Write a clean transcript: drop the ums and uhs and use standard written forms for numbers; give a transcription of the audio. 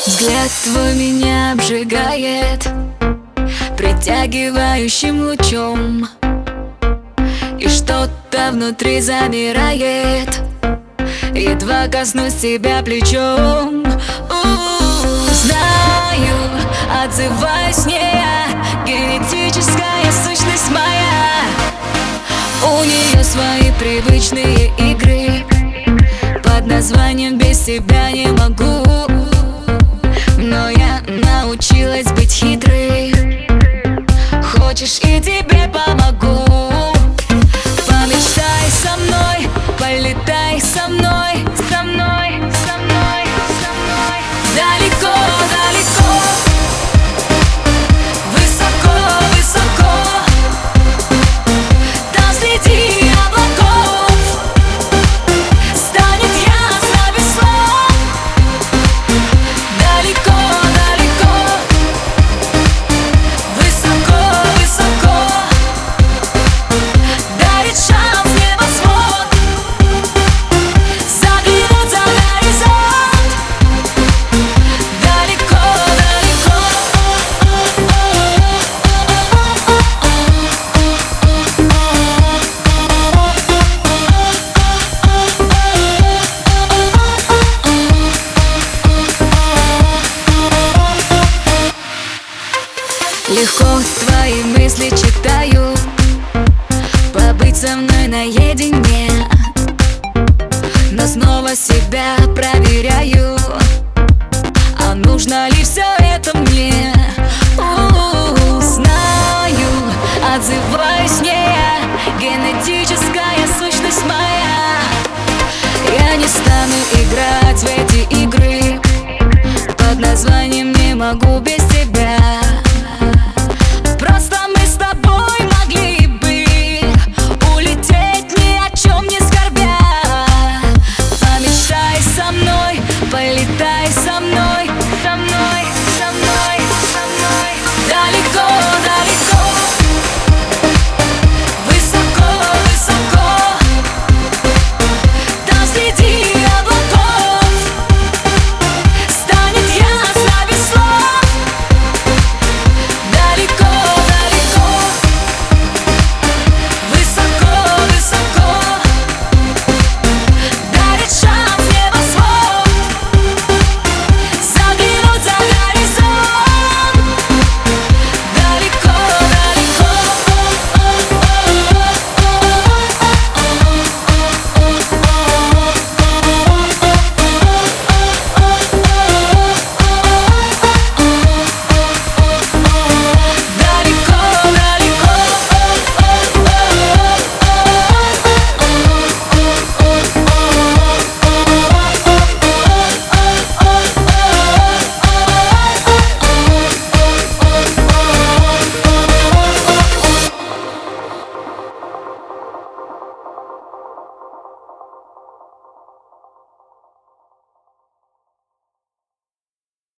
Взгляд твой меня обжигает притягивающим лучом, и что-то внутри замирает, едва коснусь тебя плечом. Знаю, отзываюсь не я, генетическая сущность моя. У нее свои привычные игры под названием «Без тебя не могу». Но я научилась быть хитрой. Хочешь, и тебе помогу. Помечтай со мной, полетай со мной, со мной, со мной, со мной. Далеко, далеко, высоко, высоко, там среди облаков станет ясно без слов. Далеко, далеко, высоко, высоко, дарит шанс небосвод заглянуть за горизонт. Далеко, далеко, легко твои мысли читаю, побыть со мной наедине, но снова себя проверяю, а нужно ли все это мне? Знаю, отзываюсь не я, генетическая сущность моя. Я не стану играть в эти игры под названием «Не могу без